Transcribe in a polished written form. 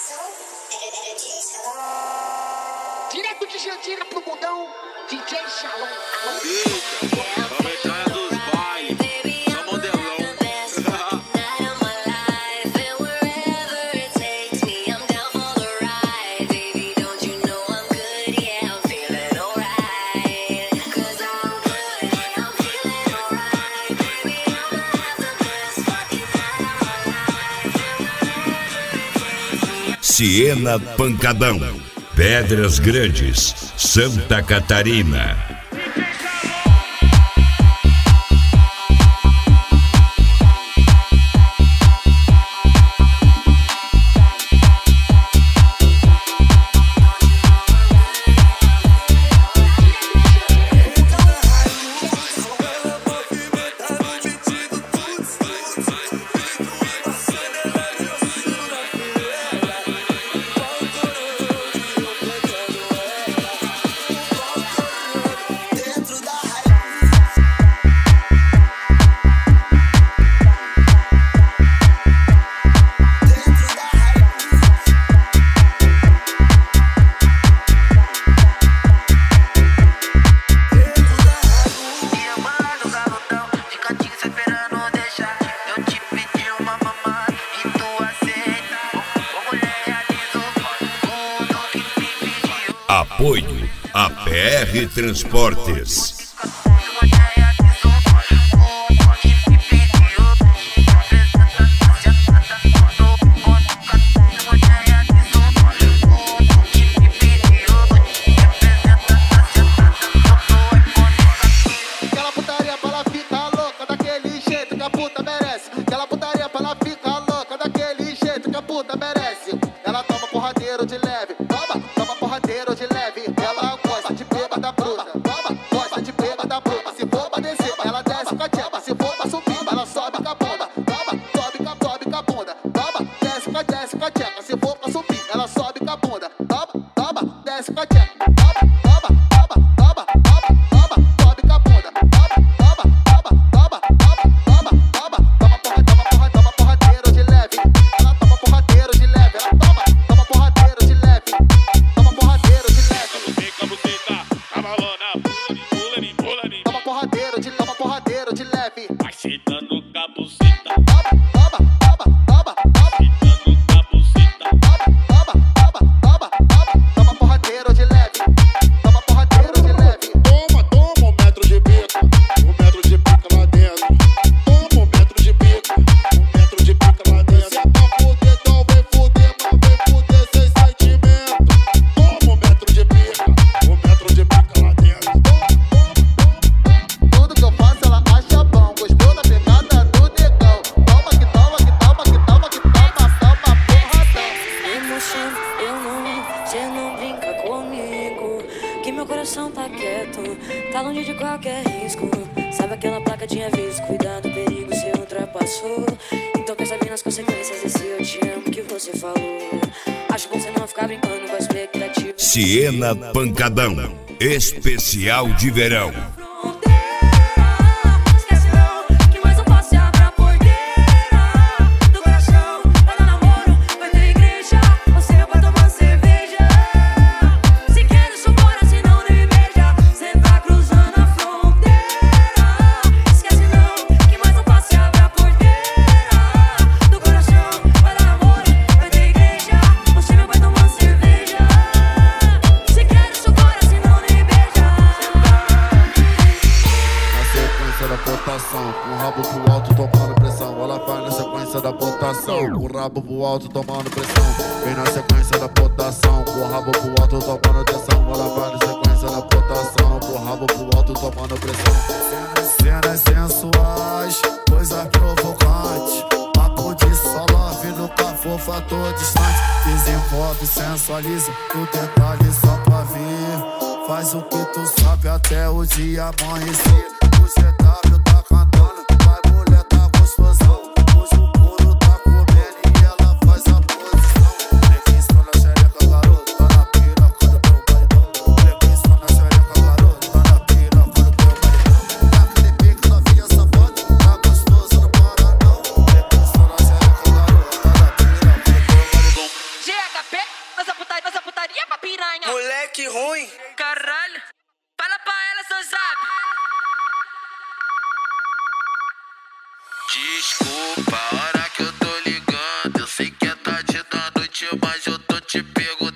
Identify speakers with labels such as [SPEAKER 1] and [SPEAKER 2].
[SPEAKER 1] Direto de Jandira pro mundão, DJ Shalom.
[SPEAKER 2] Nova entrada dos bailes, só modelão.
[SPEAKER 3] Siena Pancadão, Pedras Grandes, Santa Catarina. Apoio a PR Transportes.
[SPEAKER 4] Aquela putaria pra ela ficar louca daquele jeito que a puta merece. Aquela putaria pra ela ficar louca daquele jeito que a puta merece. Ela toma porradeiro de leve, toma porradeiro de leve. Ela gosta de bêbada bruta, gosta de bêbada bruta. Se for pra descer, ela desce com a tchepa. Se for pra subir, ela sobe com a bunda. Sobe com a bunda. Desce com a tchepa. Se for pra subir, ela sobe com a bunda. Desce com a tchepa. Toma porradeiro de leve.
[SPEAKER 2] Vai sentando cabuceta.
[SPEAKER 4] Toma porradeiro de leve. Toma porradeiro de leve.
[SPEAKER 5] Toma 1 metro de pica, 1 metro de pica lá dentro. Toma 1 metro de pica, 1 metro de pica lá dentro. Se é pra fuder, então vem fuder, mas vem fuder sem sentimento. Toma 1 metro de pica, 1 metro de pica lá dentro.
[SPEAKER 4] Tudo que eu faço ela acha bom. Gostou da pegada do negão. Toma que toma, que toma, que toma, que toma porradão.
[SPEAKER 6] Emoção, eu não, cê não brinca comigo. Que meu coração tá quieto, tá longe de qualquer risco. Sabe aquela placa de aviso, cuidado, perigo, cê ultrapassou. Então quer saber nas consequências desse eu te amo que você falou. Acho bom cê não ficar brincando com a expectativa.
[SPEAKER 3] Siena Pancadão, especial de verão.
[SPEAKER 5] Com o rabo pro alto tomando pressão. Ela vai na sequência da botação. Com o rabo pro alto tomando pressão. Vem na sequência da botação. Com o rabo pro alto tomando atenção. Ela vai na sequência da botação. Com o rabo pro alto tomando pressão. Cenas sensuais, coisas provocantes. Papo de só love, nunca for fator distante. Desenvolve, sensualiza, no detalhe só pra ver. Faz o que tu sabe até o dia amanhecer. O CW tá cantando, vai mulher tá gostosão. Hoje o couro tá comendo e ela faz a posição. Preguiça na xereca, garoto, tá na piroca do teu bailão. Preguiça na xereca, garoto, tá na piroca do teu bailão. Naquele pique novinha safada, tá gostoso, não para não. Preguiça na xereca, garoto, tá na piroca do teu bailão.
[SPEAKER 6] HP, nossa putaria pra piranha.
[SPEAKER 7] Moleque ruim.
[SPEAKER 6] Caralho, fala pra ela, seu zap.
[SPEAKER 2] Desculpa a hora que eu tô ligando. Eu sei que é tarde da noite, mas eu tô te perguntando.